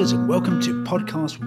listeners, and welcome to podcast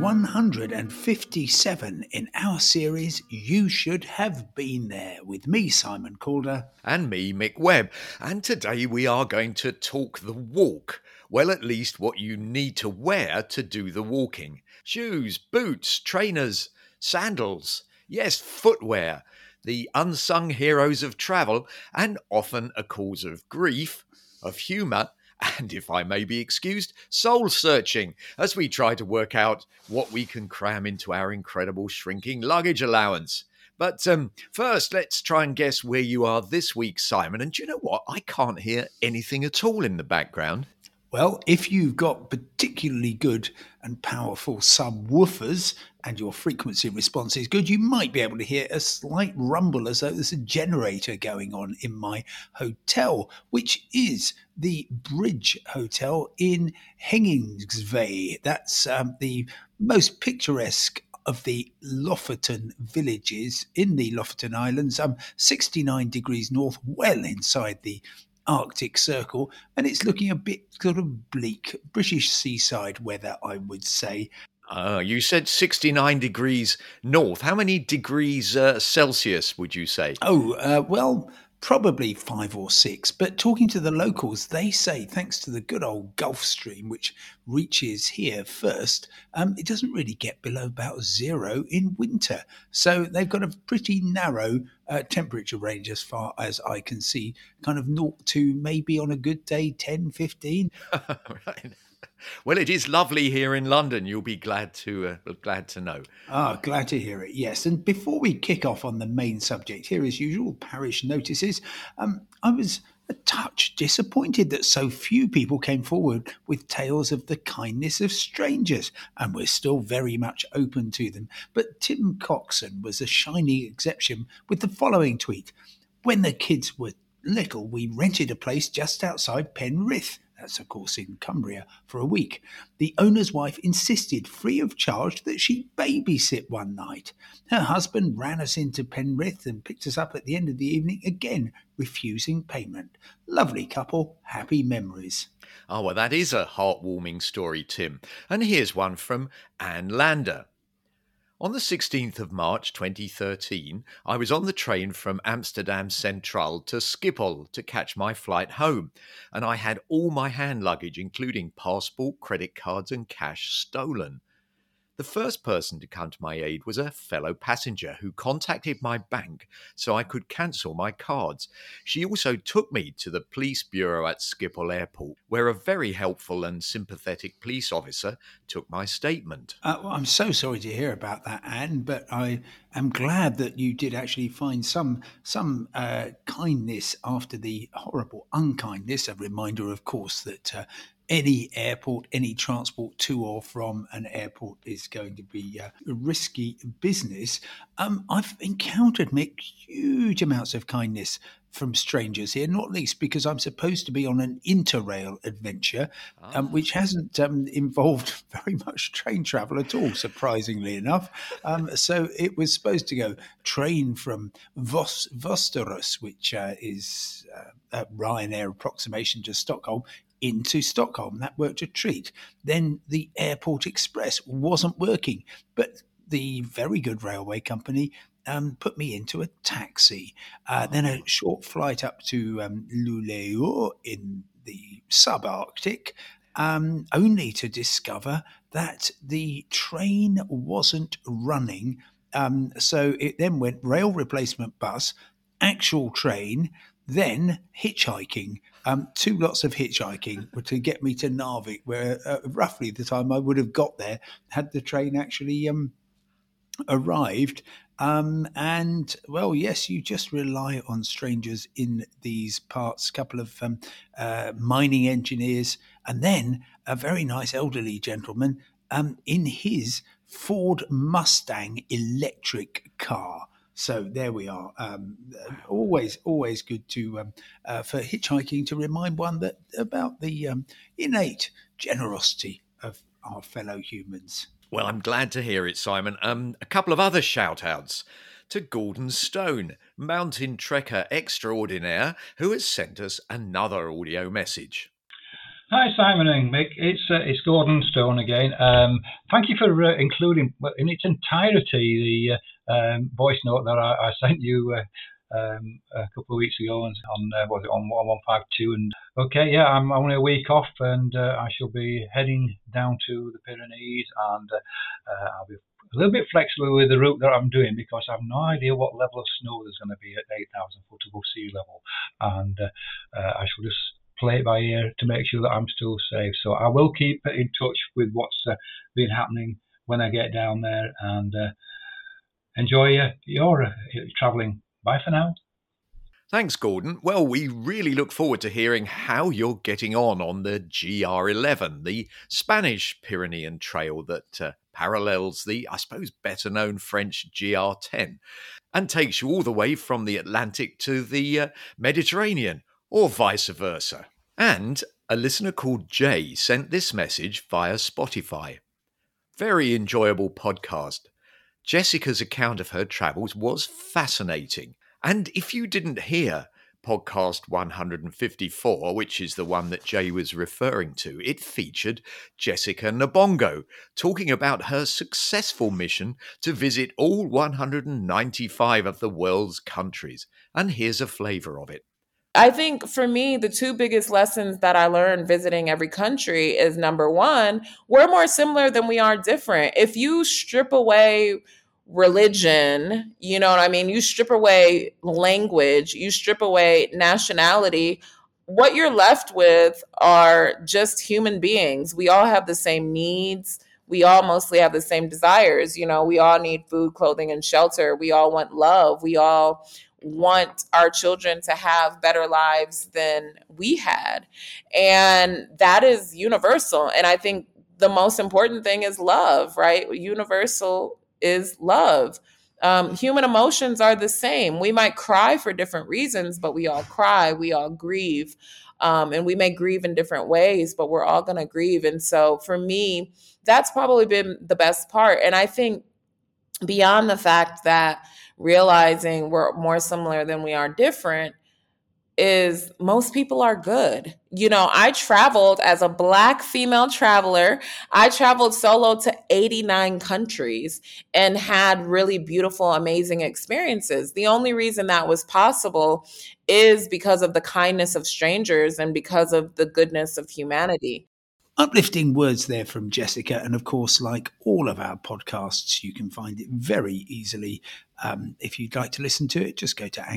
157 in our series You Should Have Been There, with me, Simon Calder. And me, Mick Webb. And today we are going to talk the walk. Well, at least what you need to wear to do the walking. Shoes, boots, trainers, sandals. Yes, footwear. The unsung heroes of travel, and often a cause of grief, of humour, and, if I may be excused, soul-searching, as we try to work out what we can cram into our incredible shrinking luggage allowance. But first, let's try and guess where you are this week, Simon. And do you know what? I can't hear anything at all in the background. Well, if you've got particularly good and powerful subwoofers and your frequency response is good, you might be able to hear a slight rumble as though there's a generator going on in my hotel, which is the Bridge Hotel in Hengingsvey. That's the most picturesque of the Lofoten villages in the Lofoten Islands, 69 degrees north, well inside the Arctic Circle, and it's looking a bit sort of bleak, British seaside weather, I would say. You said 69 degrees north. How many degrees Celsius would you say? Well, probably 5 or 6. But talking to the locals, they say, thanks to the good old Gulf Stream, which reaches here first, it doesn't really get below about 0 in winter. So they've got a pretty narrow temperature range as far as I can see, kind of 0 to maybe on a good day 10, 15. Right. Well, it is lovely here in London. You'll be glad to know. Glad to hear it, yes. And before we kick off on the main subject, here as usual, parish notices. I was a touch disappointed that so few people came forward with tales of the kindness of strangers, and we're still very much open to them. But Tim Coxon was a shining exception with the following tweet. When the kids were little, we rented a place just outside Penrith. That's, of course, in Cumbria, for a week. The owner's wife insisted, free of charge, that she babysit one night. Her husband ran us into Penrith and picked us up at the end of the evening, again refusing payment. Lovely couple, happy memories. Oh, well, that is a heartwarming story, Tim. And here's one from Anne Lander. On the 16th of March 2013, I was on the train from Amsterdam Central to Schiphol to catch my flight home, and I had all my hand luggage, including passport, credit cards and cash, stolen. The first person to come to my aid was a fellow passenger who contacted my bank so I could cancel my cards. She also took me to the police bureau at Schiphol Airport, where a very helpful and sympathetic police officer took my statement. Well, I'm so sorry to hear about that, Anne, but I am glad that you did actually find some kindness after the horrible unkindness. A reminder, of course, that any airport, any transport to or from an airport is going to be a risky business. I've encountered, Mick, huge amounts of kindness from strangers here, not least because I'm supposed to be on an interrail adventure, which hasn't involved very much train travel at all, surprisingly enough. So it was supposed to go train from Västerås, which is a Ryanair approximation to Stockholm, into Stockholm. That worked a treat. Then the Airport Express wasn't working, but the very good railway company put me into a taxi. Then a short flight up to Luleå in the subarctic, only to discover that the train wasn't running. So it then went rail replacement bus, actual train, then hitchhiking. 2 lots of hitchhiking to get me to Narvik, where roughly the time I would have got there had the train actually arrived. And, well, yes, you just rely on strangers in these parts. A couple of mining engineers, and then a very nice elderly gentleman in his Ford Mustang electric car. So there we are. Always good to for hitchhiking to remind one that about the innate generosity of our fellow humans. Well, I'm glad to hear it, Simon. A couple of other shout-outs to Gordon Stone, mountain trekker extraordinaire, who has sent us another audio message. Hi, Simon and Mick. It's Gordon Stone again. Thank you for including in its entirety the voice note that I sent you a couple of weeks ago on was it on 1152? And okay, yeah, I'm only a week off, and I shall be heading down to the Pyrenees, and I'll be a little bit flexible with the route that I'm doing because I have no idea what level of snow there's going to be at 8,000 foot above sea level, and I shall just play it by ear to make sure that I'm still safe. So I will keep in touch with what's been happening when I get down there, and enjoy your travelling. Bye for now. Thanks, Gordon. Well, we really look forward to hearing how you're getting on the GR11, the Spanish Pyrenean trail that parallels the, I suppose, better known French GR10 and takes you all the way from the Atlantic to the Mediterranean, or vice versa. And a listener called Jay sent this message via Spotify. Very enjoyable podcast. Jessica's account of her travels was fascinating. And if you didn't hear podcast 154, which is the one that Jay was referring to, it featured Jessica Nabongo talking about her successful mission to visit all 195 of the world's countries. And here's a flavour of it. I think for me, the two biggest lessons that I learned visiting every country is number one, we're more similar than we are different. If you strip away religion, you know what I mean? You strip away language, you strip away nationality, what you're left with are just human beings. We all have the same needs. We all mostly have the same desires. You know, we all need food, clothing, and shelter. We all want love. We all want our children to have better lives than we had. And that is universal. And I think the most important thing is love, right? Universal is love. Human emotions are the same. We might cry for different reasons, but we all cry, we all grieve. And we may grieve in different ways, but we're all going to grieve. And so for me, that's probably been the best part. And I think beyond the fact that realizing we're more similar than we are different is most people are good. You know, I traveled as a Black female traveler. I traveled solo to 89 countries and had really beautiful, amazing experiences. The only reason that was possible is because of the kindness of strangers and because of the goodness of humanity. Uplifting words there from Jessica. And of course, like all of our podcasts, you can find it very easily. If you'd like to listen to it, just go to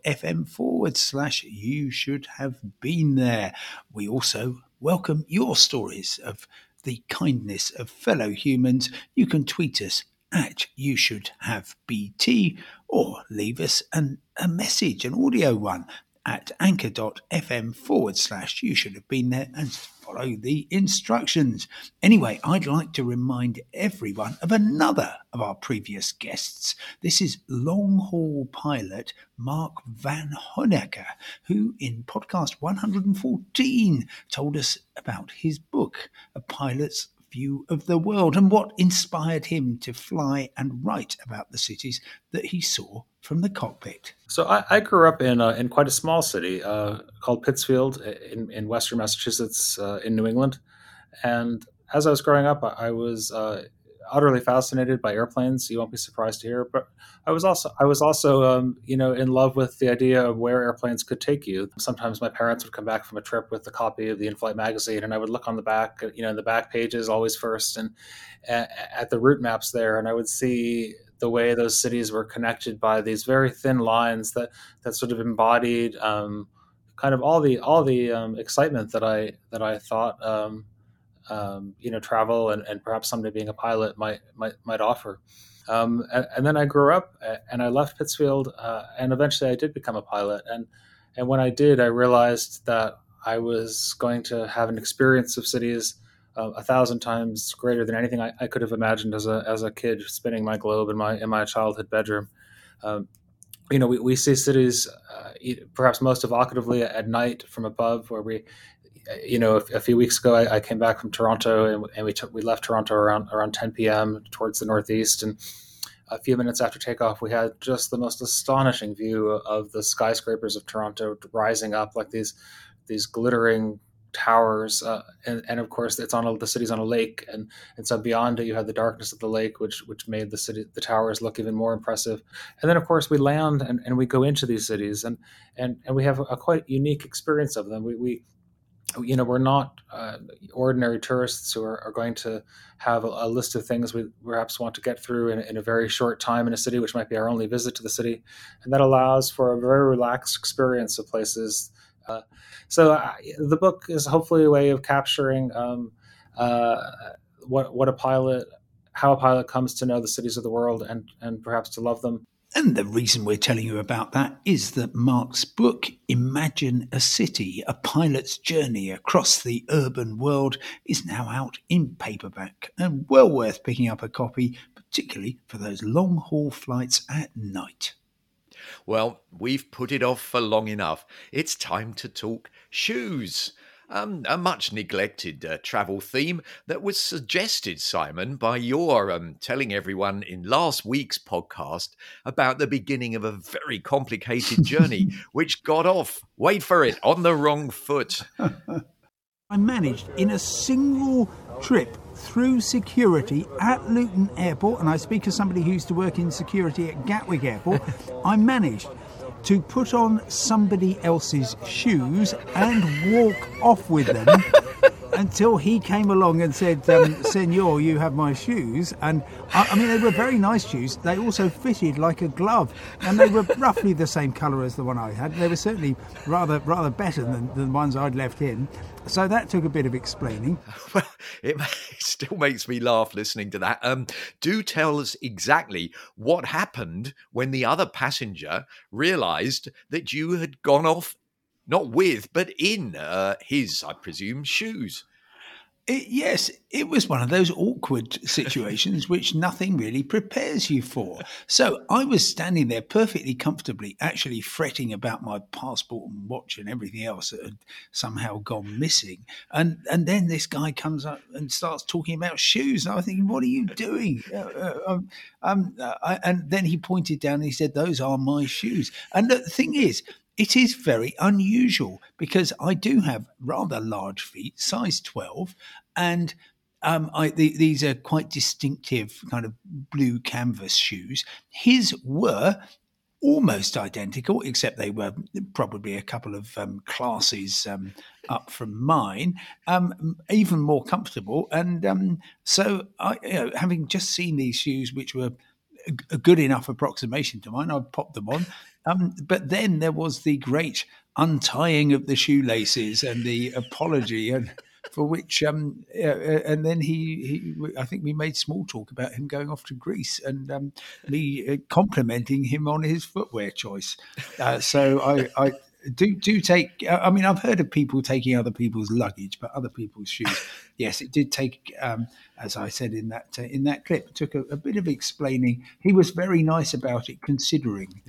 anchor.fm/you should have been there. We also welcome your stories of the kindness of fellow humans. You can tweet us at you should have BT or leave us a message, an audio one, at anchor.fm/you should have been there, and follow the instructions. Anyway, I'd like to remind everyone of another of our previous guests. This is long-haul pilot Mark Van Honecker, who in podcast 114 told us about his book, A Pilot's View of the World, and what inspired him to fly and write about the cities that he saw from the cockpit. So I grew up in quite a small city called Pittsfield in western Massachusetts in New England. And as I was growing up, I was utterly fascinated by airplanes. You won't be surprised to hear, but I was also in love with the idea of where airplanes could take you. Sometimes my parents would come back from a trip with a copy of the In-Flight magazine, and I would look on the back, in the back pages always first, and at the route maps there, and I would see the way those cities were connected by these very thin lines that sort of embodied kind of all the excitement that I thought travel and perhaps someday being a pilot might offer. And then I grew up and I left Pittsfield and eventually I did become a pilot. And when I did, I realized that I was going to have an experience of cities 1,000 times greater than anything I could have imagined as a kid spinning my globe in my childhood bedroom. We see cities perhaps most evocatively at night from above, where we, a few weeks ago I came back from Toronto and we left Toronto around 10 p.m. towards the northeast, and a few minutes after takeoff we had just the most astonishing view of the skyscrapers of Toronto rising up like these glittering towers, and of course the city's on a lake, and so beyond it you have the darkness of the lake, which made the towers look even more impressive. And then of course we land and we go into these cities, and we have a quite unique experience of them. We're not ordinary tourists who are going to have a list of things we perhaps want to get through in a very short time in a city, which might be our only visit to the city, and that allows for a very relaxed experience of places. So the book is hopefully a way of capturing how a pilot comes to know the cities of the world and perhaps to love them. And the reason we're telling you about that is that Mark's book, Imagine a City, A Pilot's Journey Across the Urban World, is now out in paperback and well worth picking up a copy, particularly for those long-haul flights at night. Well, we've put it off for long enough. It's time to talk shoes. A much neglected travel theme that was suggested, Simon, by your telling everyone in last week's podcast about the beginning of a very complicated journey, which got off, wait for it, on the wrong foot. I managed in a single trip through security at Luton Airport, and I speak as somebody who used to work in security at Gatwick Airport, I managed to put on somebody else's shoes and walk off with them until he came along and said, Senor, you have my shoes. And I mean, they were very nice shoes. They also fitted like a glove, and they were roughly the same colour as the one I had. They were certainly rather better than the ones I'd left in. So that took a bit of explaining. Well, it still makes me laugh listening to that. Do tell us exactly what happened when the other passenger realised that you had gone off, not with, but in his, I presume, shoes. Yes, it was one of those awkward situations which nothing really prepares you for. So I was standing there perfectly comfortably, actually fretting about my passport and watch and everything else that had somehow gone missing. And then this guy comes up and starts talking about shoes. And I was thinking, what are you doing? And then he pointed down and he said, those are my shoes. And the thing is, it is very unusual because I do have rather large feet, size 12, and these are quite distinctive kind of blue canvas shoes. His were almost identical, except they were probably a couple of classes up from mine, even more comfortable. And so, having just seen these shoes, which were a good enough approximation to mine, I popped them on. But then there was the great untying of the shoelaces and the apology, and for which, and then I think we made small talk about him going off to Greece, and me complimenting him on his footwear choice. So I do take. I mean, I've heard of people taking other people's luggage, but other people's shoes. Yes, it did take. As I said in that clip, it took a bit of explaining. He was very nice about it, considering.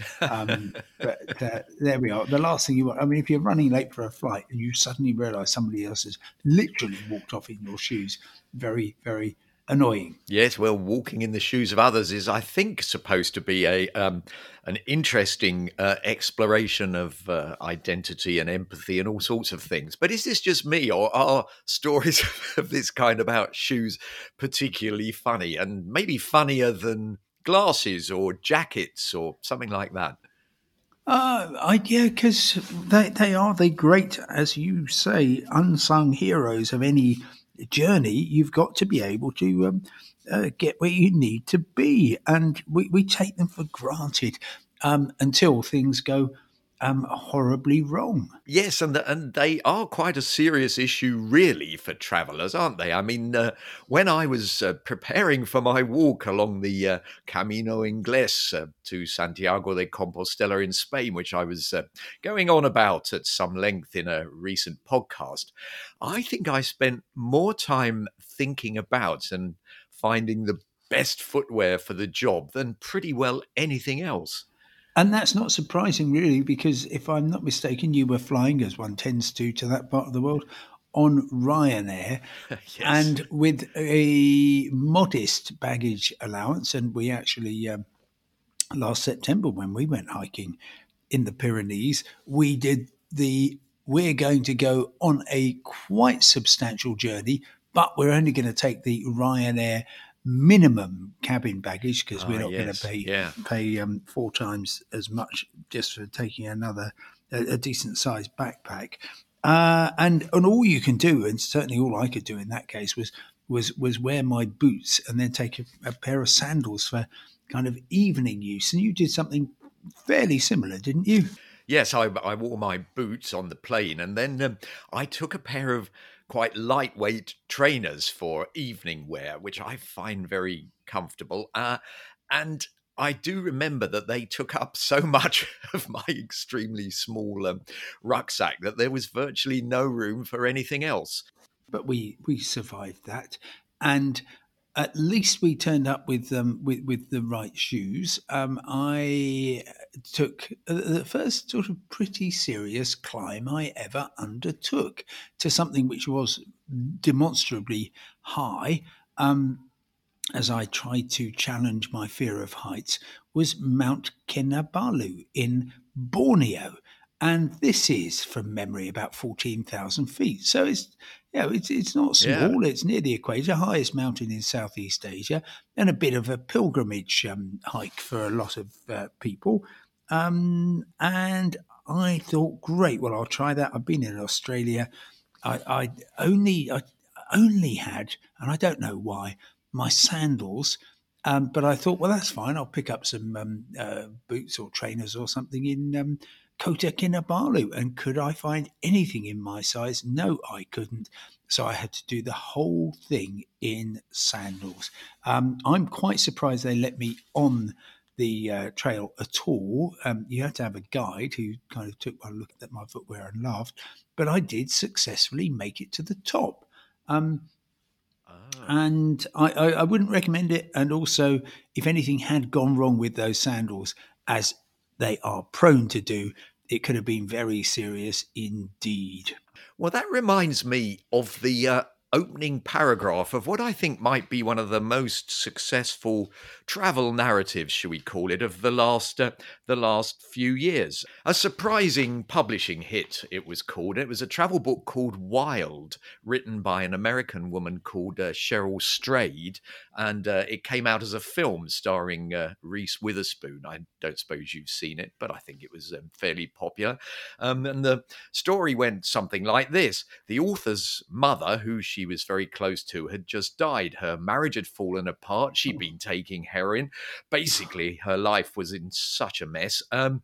But there we are. The last thing you want. I mean, if you're running late for a flight and you suddenly realise somebody else has literally walked off in your shoes, very, very annoying. Yes, well, walking in the shoes of others is, I think, supposed to be an interesting exploration of identity and empathy and all sorts of things. But is this just me, or are stories of this kind about shoes particularly funny, and maybe funnier than glasses or jackets or something like that? Yeah, because they are the great, as you say, unsung heroes of any journey. You've got to be able to get where you need to be, and we take them for granted until things go horribly wrong. Yes, and they are quite a serious issue, really, for travellers, aren't they? I mean, when I was preparing for my walk along the Camino Inglés to Santiago de Compostela in Spain, which I was going on about at some length in a recent podcast, I think I spent more time thinking about and finding the best footwear for the job than pretty well anything else. And that's not surprising, really, because if I'm not mistaken, you were flying, as one tends to that part of the world, on Ryanair. Yes. And with a modest baggage allowance. And we actually, last September, when we went hiking in the Pyrenees, we did the we're going to go on a quite substantial journey, but we're only going to take the Ryanair minimum cabin baggage because we're not going to pay 4 times as much just for taking a decent sized backpack. And all you can do, and certainly all I could do in that case, was wear my boots and then take a pair of sandals for kind of evening use. And you did something fairly similar, didn't you? Yes, I wore my boots on the plane, and then I took a pair of quite lightweight trainers for evening wear, which I find very comfortable. And I do remember that they took up so much of my extremely small rucksack that there was virtually no room for anything else. But we survived that, and at least we turned up with the right shoes. I took the first sort of pretty serious climb I ever undertook to something which was demonstrably high. As I tried to challenge my fear of heights, was Mount Kinabalu in Borneo. And this is, from memory, about 14,000 feet. So it's not small. Yeah. It's near the equator, highest mountain in Southeast Asia, and a bit of a pilgrimage hike for a lot of people. And I thought, great, well, I'll try that. I've been in Australia. I only had, and I don't know why, my sandals. But I thought, well, that's fine. I'll pick up some boots or trainers or something in Kota Kinabalu. And could I find anything in my size? No, I couldn't. So I had to do the whole thing in sandals. I'm quite surprised they let me on the trail at all. You had to have a guide who kind of took one look at my footwear and laughed. But I did successfully make it to the top. And I wouldn't recommend it. And also, if anything had gone wrong with those sandals, as they are prone to do, it could have been very serious indeed. Well, that reminds me of the opening paragraph of what I think might be one of the most successful travel narratives, shall we call it, of the last few years. A surprising publishing hit, it was called. It was a travel book called Wild, written by an American woman called Cheryl Strayed, and it came out as a film starring Reese Witherspoon. I don't suppose you've seen it, but I think it was fairly popular. And the story went something like this. The author's mother, who she was very close to, had just died. Her marriage had fallen apart. She'd been taking heroin. Basically, her life was in such a mess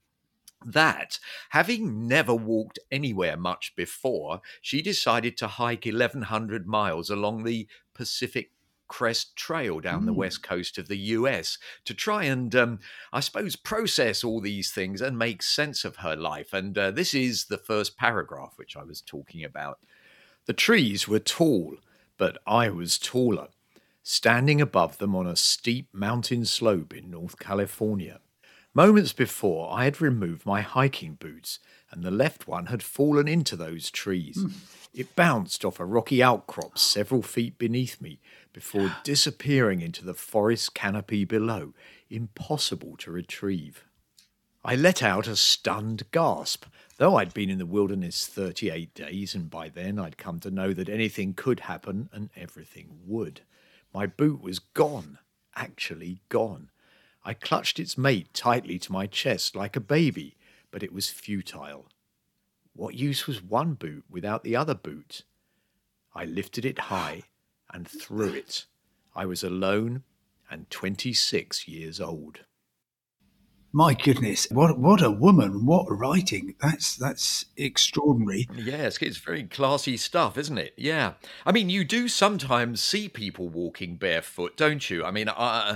that, having never walked anywhere much before, she decided to hike 1,100 miles along the Pacific Crest Trail down the west coast of the US to try and, I suppose, process all these things and make sense of her life. And this is the first paragraph which I was talking about. The trees were tall, but I was taller, standing above them on a steep mountain slope in North California. Moments before, I had removed my hiking boots, and the left one had fallen into those trees. It bounced off a rocky outcrop several feet beneath me before disappearing into the forest canopy below, impossible to retrieve. I let out a stunned gasp. Though I'd been in the wilderness 38 days, and by then I'd come to know that anything could happen and everything would. My boot was gone, actually gone. I clutched its mate tightly to my chest like a baby, but it was futile. What use was one boot without the other boot? I lifted it high and threw it. I was alone and 26 years old. My goodness, what a woman, what writing. That's extraordinary. Yes, it's very classy stuff, isn't it? Yeah. I mean, you do sometimes see people walking barefoot, don't you? I mean,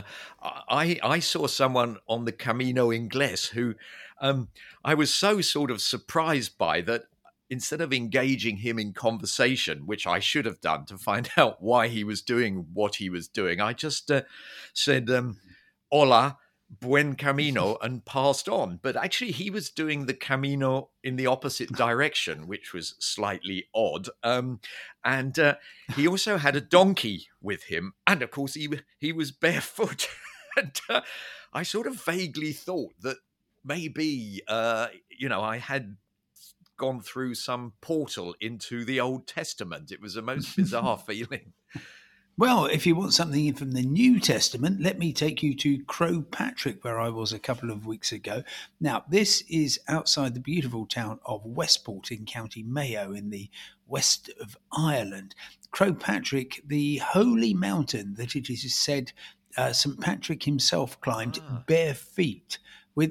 I saw someone on the Camino Inglés who I was so sort of surprised by that. Instead of engaging him in conversation, which I should have done to find out why he was doing what he was doing, I just said, hola, buen camino, and passed on. But actually, he was doing the Camino in the opposite direction, which was slightly odd. And he also had a donkey with him. And of course, he was barefoot. And I sort of vaguely thought that maybe, I had gone through some portal into the Old Testament. It was the most bizarre feeling. Well, if you want something from the New Testament, let me take you to Crowpatrick, where I was a couple of weeks ago. Now, this is outside the beautiful town of Westport in County Mayo in the west of Ireland. Crowpatrick, the holy mountain that it is said St. Patrick himself climbed bare feet,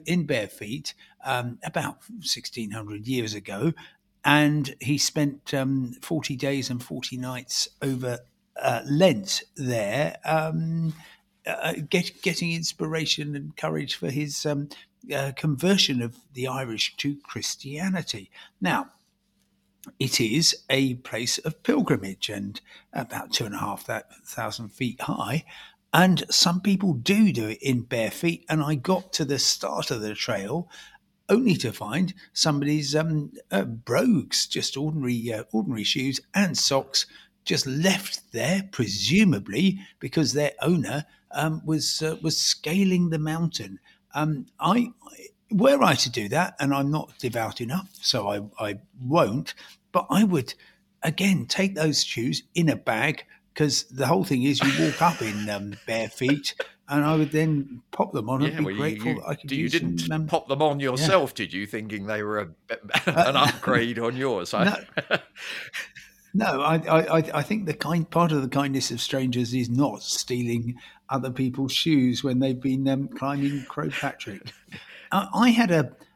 about 1600 years ago. And he spent 40 days and 40 nights over Lent there, getting inspiration and courage for his conversion of the Irish to Christianity. Now, it is a place of pilgrimage and about 2,500 feet high. And some people do it in bare feet. And I got to the start of the trail only to find somebody's brogues, just ordinary shoes and socks, just left there, presumably because their owner was scaling the mountain. Were I to do that, and I'm not devout enough, so I won't, but I would, again, take those shoes in a bag, because the whole thing is you walk up in bare feet, and I would then pop them on and be grateful that I could use them. You didn't pop them on yourself, did you, thinking they were an upgrade on yours? No, I think the part of the kindness of strangers is not stealing other people's shoes when they've been climbing Crowpatrick. I had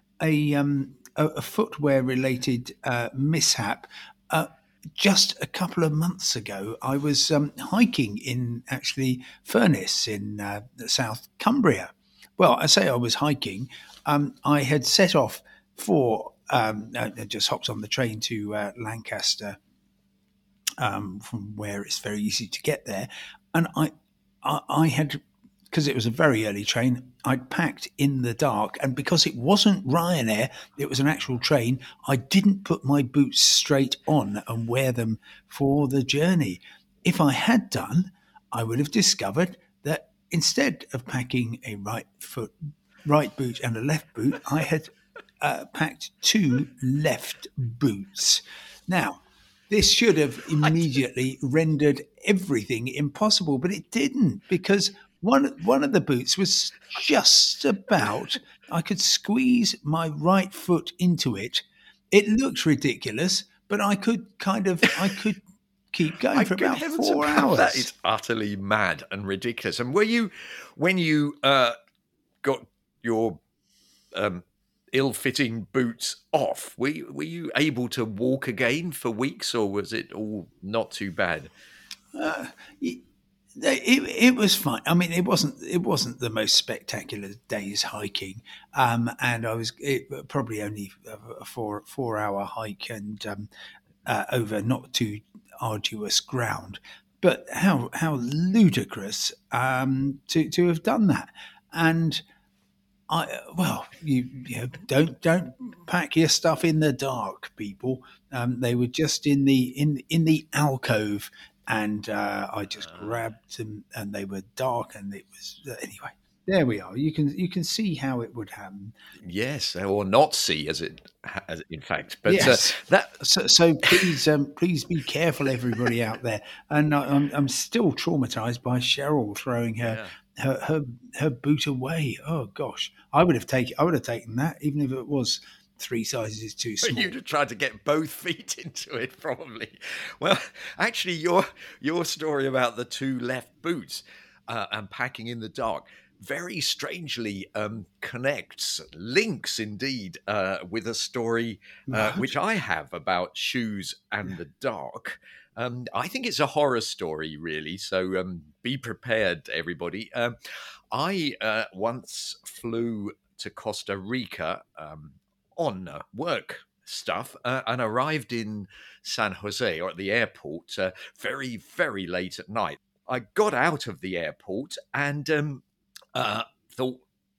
a footwear related mishap just a couple of months ago. I was hiking in actually Furness in South Cumbria. Well, I say I was hiking. I had set off for I just hopped on the train to Lancaster. From where it's very easy to get there. And I had, because it was a very early train, I'd packed in the dark. And because it wasn't Ryanair, it was an actual train, I didn't put my boots straight on and wear them for the journey. If I had done, I would have discovered that instead of packing a right boot and a left boot, I had packed two left boots. Now, this should have immediately rendered everything impossible, but it didn't, because one of the boots was just about, I could squeeze my right foot into it. It looked ridiculous, but I could keep going for about 4 hours. That is utterly mad and ridiculous. And when you got your ill-fitting boots off, were you able to walk again for weeks, or was it all not too bad? It was fine. I mean, it wasn't the most spectacular day's hiking, and it probably only a 4 hour hike and over not too arduous ground. But how ludicrous to have done that. And don't pack your stuff in the dark, people. They were just in the alcove, and I just grabbed them, and they were dark, and it was anyway. There we are. You can see how it would happen. Yes, or not see, as in fact. But yes. So please be careful, everybody out there. And I'm still traumatized by Cheryl throwing her boot away. Oh gosh, I would have taken that, even if it was 3 sizes too small. You'd have tried to get both feet into it, probably. Well, actually, your story about the 2 left boots and packing in the dark very strangely links indeed with a story which I have about shoes and the dark. I think it's a horror story, really, so be prepared, everybody. I once flew to Costa Rica on work stuff and arrived in San Jose, or at the airport, very, very late at night. I got out of the airport and thought,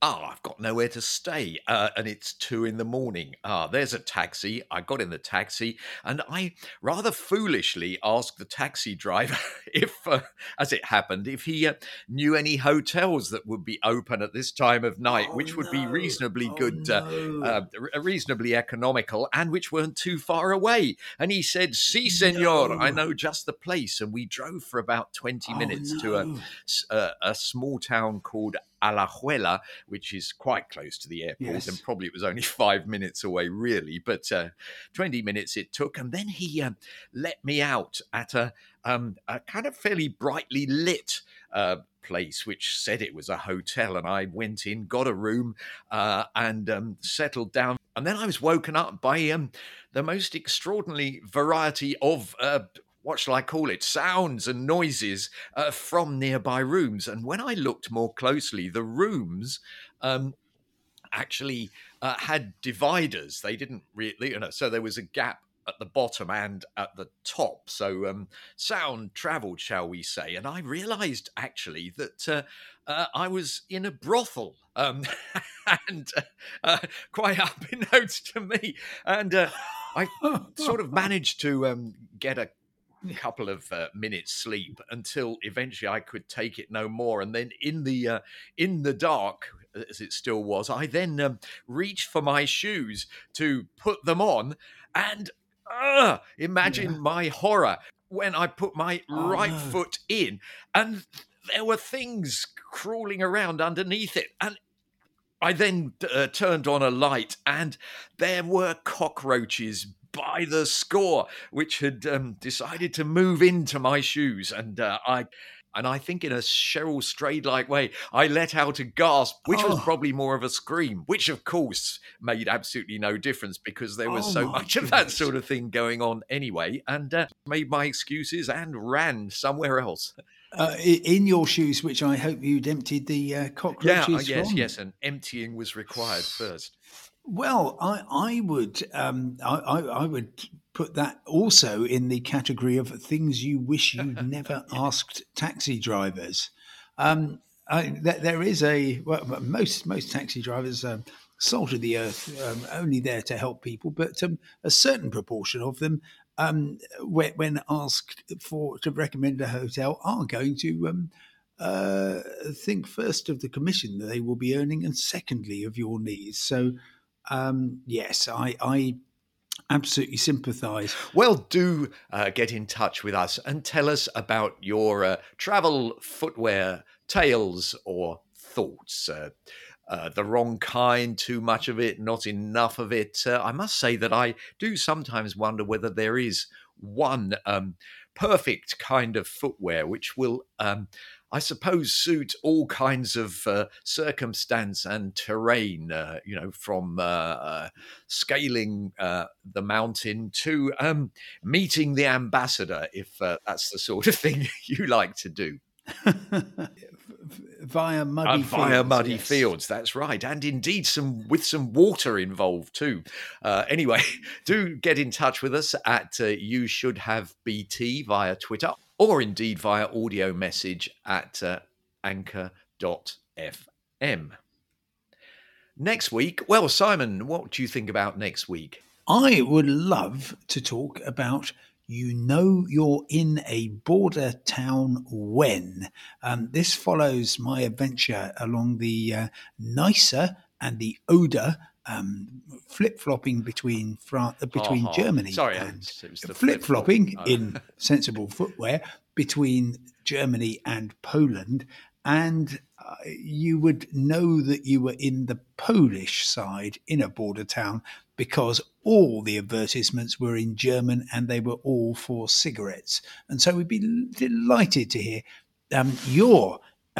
I've got nowhere to stay, and it's 2 a.m. There's a taxi. I got in the taxi, and I rather foolishly asked the taxi driver if, as it happened, if he knew any hotels that would be open at this time of night, which would be reasonably good, reasonably economical, and which weren't too far away. And he said, "Si, senor, I know just the place." And we drove for about 20 minutes to a small town called Alajuela, which is quite close to the airport, and probably it was only 5 minutes away, really, but 20 minutes it took. And then he let me out at a kind of fairly brightly lit place, which said it was a hotel. And I went in, got a room, and settled down. And then I was woken up by the most extraordinary variety of what shall I call it, sounds and noises from nearby rooms. And when I looked more closely, the rooms actually had dividers. They didn't really, so there was a gap at the bottom and at the top. So sound traveled, shall we say. And I realized actually that I was in a brothel, and quite unbeknownst to me. And I sort of managed to get a couple of minutes sleep until eventually I could take it no more. And then in the dark, as it still was, I then reached for my shoes to put them on, and imagine my horror when I put my right foot in, and there were things crawling around underneath it. And I then turned on a light, and there were cockroaches by the score, which had decided to move into my shoes. And I think in a Cheryl Strayed-like way, I let out a gasp, which was probably more of a scream, which of course made absolutely no difference because there was so much of that sort of thing going on anyway, and made my excuses and ran somewhere else. In your shoes, which I hope you'd emptied the cockroaches from. Yes, and emptying was required first. Well, I would put that also in the category of things you wish you'd never asked taxi drivers. There is most taxi drivers salt of the earth, only there to help people, but a certain proportion of them, when asked to recommend a hotel, are going to think first of the commission that they will be earning, and secondly of your needs. So. Yes, I absolutely sympathise. Well, do get in touch with us and tell us about your travel footwear tales or thoughts. The wrong kind, too much of it, not enough of it. I must say that I do sometimes wonder whether there is one perfect kind of footwear which will I suppose, suit all kinds of circumstance and terrain, from scaling the mountain to meeting the ambassador, if that's the sort of thing you like to do. Via muddy fields, that's right. And indeed with some water involved too. Anyway, do get in touch with us at You Should Have BT via Twitter, or indeed via audio message at anchor.fm. Next week, well, Simon, what do you think about next week? I would love to talk about you're in a border town when. This follows my adventure along the Neisse and the Oder, flip-flopping between Germany and flip-flopping in sensible footwear between Germany and Poland. And you would know that you were in the Polish side in a border town because all the advertisements were in German and they were all for cigarettes. And so we'd be delighted to hear your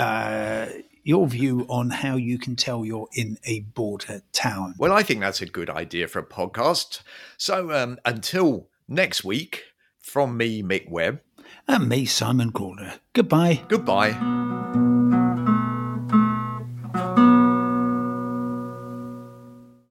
view on how you can tell you're in a border town. Well, I think that's a good idea for a podcast. So until next week, from me, Mick Webb. And me, Simon Calder. Goodbye. Goodbye.